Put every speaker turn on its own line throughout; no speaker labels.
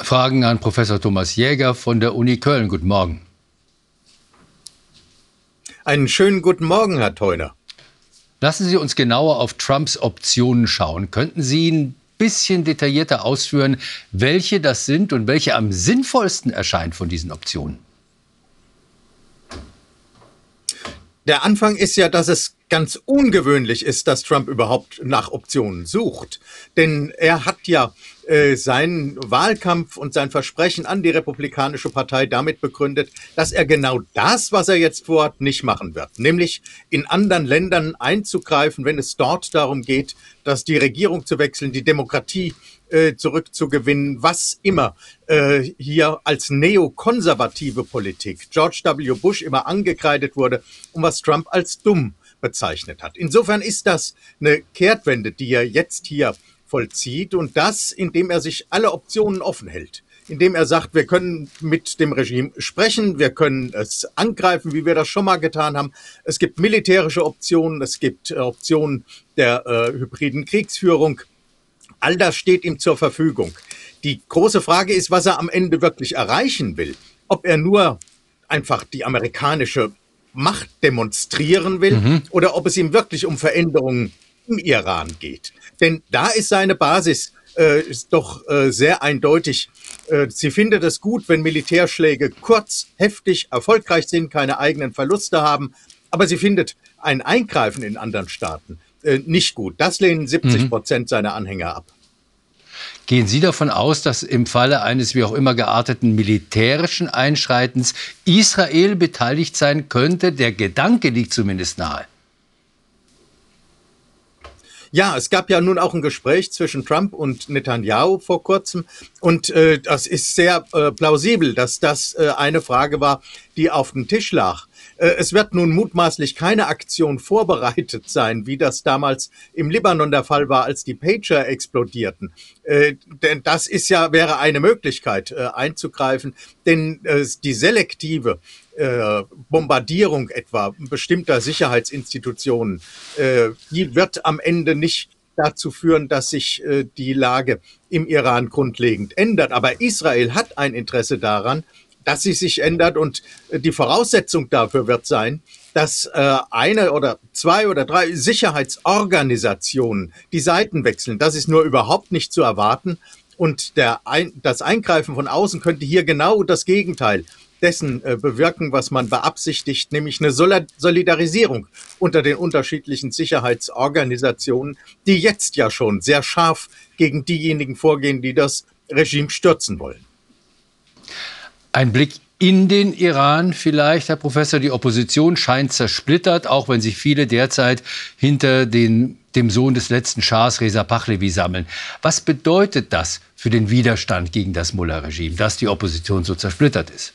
Fragen an Professor Thomas Jäger von der Uni Köln. Guten Morgen.
Einen schönen guten Morgen, Herr Theuner.
Lassen Sie uns genauer auf Trumps Optionen schauen. Könnten Sie ein bisschen detaillierter ausführen, welche das sind und welche am sinnvollsten erscheint von diesen Optionen?
Der Anfang ist ja, dass es ganz ungewöhnlich ist, dass Trump überhaupt nach Optionen sucht. Denn er hat ja seinen Wahlkampf und sein Versprechen an die Republikanische Partei damit begründet, dass er genau das, was er jetzt vorhat, nicht machen wird. Nämlich in anderen Ländern einzugreifen, wenn es dort darum geht, dass die Regierung zu wechseln, die Demokratie zurückzugewinnen, was immer hier als neokonservative Politik George W. Bush immer angekreidet wurde und was Trump als dumm bezeichnet hat. Insofern ist das eine Kehrtwende, die er jetzt hier vollzieht, und das, indem er sich alle Optionen offen hält. Indem er sagt, wir können mit dem Regime sprechen, wir können es angreifen, wie wir das schon mal getan haben. Es gibt militärische Optionen, es gibt Optionen der hybriden Kriegsführung. All das steht ihm zur Verfügung. Die große Frage ist, was er am Ende wirklich erreichen will. Ob er nur einfach die amerikanische Macht demonstrieren will oder ob es ihm wirklich um Veränderungen im Iran geht. Denn da ist seine Basis ist doch sehr eindeutig. Sie findet es gut, wenn Militärschläge kurz, heftig, erfolgreich sind, keine eigenen Verluste haben. Aber sie findet ein Eingreifen in anderen Staaten nicht gut. Das lehnen 70% seiner Anhänger ab.
Gehen Sie davon aus, dass im Falle eines wie auch immer gearteten militärischen Einschreitens Israel beteiligt sein könnte? Der Gedanke liegt zumindest nahe.
Ja, es gab ja nun auch ein Gespräch zwischen Trump und Netanyahu vor kurzem. Und das ist sehr plausibel, dass das eine Frage war, die auf dem Tisch lag. Es wird nun mutmaßlich keine Aktion vorbereitet sein, wie das damals im Libanon der Fall war, als die Pager explodierten. Denn das ist ja, wäre eine Möglichkeit einzugreifen, denn die selektive Bombardierung etwa bestimmter Sicherheitsinstitutionen, die wird am Ende nicht dazu führen, dass sich die Lage im Iran grundlegend ändert. Aber Israel hat ein Interesse daran, dass sie sich ändert, und die Voraussetzung dafür wird sein, dass eine oder zwei oder drei Sicherheitsorganisationen die Seiten wechseln. Das ist nur überhaupt nicht zu erwarten, und das Eingreifen von außen könnte hier genau das Gegenteil dessen bewirken, was man beabsichtigt, nämlich eine Solidarisierung unter den unterschiedlichen Sicherheitsorganisationen, die jetzt ja schon sehr scharf gegen diejenigen vorgehen, die das Regime stürzen wollen.
Ein Blick in den Iran vielleicht, Herr Professor. Die Opposition scheint zersplittert, auch wenn sich viele derzeit hinter dem Sohn des letzten Schahs, Reza Pahlavi, sammeln. Was bedeutet das für den Widerstand gegen das Mullah-Regime, dass die Opposition so zersplittert ist?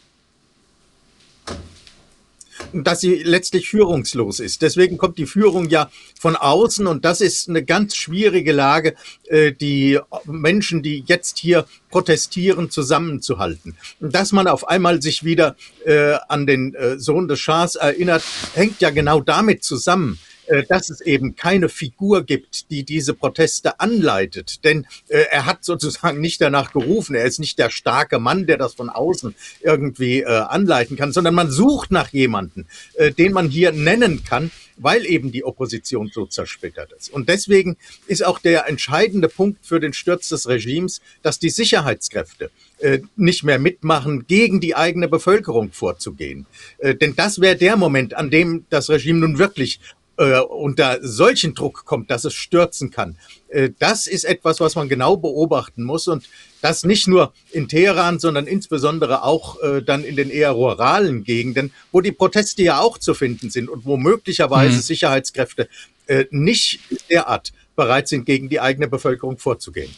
Dass sie letztlich führungslos ist. Deswegen kommt die Führung ja von außen, und das ist eine ganz schwierige Lage, die Menschen, die jetzt hier protestieren, zusammenzuhalten. Dass man auf einmal sich wieder an den Sohn des Schahs erinnert, hängt ja genau damit zusammen, dass es eben keine Figur gibt, die diese Proteste anleitet. Denn er hat sozusagen nicht danach gerufen, er ist nicht der starke Mann, der das von außen irgendwie anleiten kann, sondern man sucht nach jemandem, den man hier nennen kann, weil eben die Opposition so zersplittert ist. Und deswegen ist auch der entscheidende Punkt für den Sturz des Regimes, dass die Sicherheitskräfte nicht mehr mitmachen, gegen die eigene Bevölkerung vorzugehen. Denn das wäre der Moment, an dem das Regime nun wirklich unter solchen Druck kommt, dass es stürzen kann. Das ist etwas, was man genau beobachten muss, und das nicht nur in Teheran, sondern insbesondere auch dann in den eher ruralen Gegenden, wo die Proteste ja auch zu finden sind und wo möglicherweise Sicherheitskräfte nicht derart bereit sind, gegen die eigene Bevölkerung vorzugehen.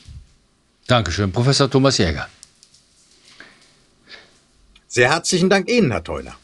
Dankeschön, Professor Thomas Jäger.
Sehr herzlichen Dank Ihnen, Herr Theuner.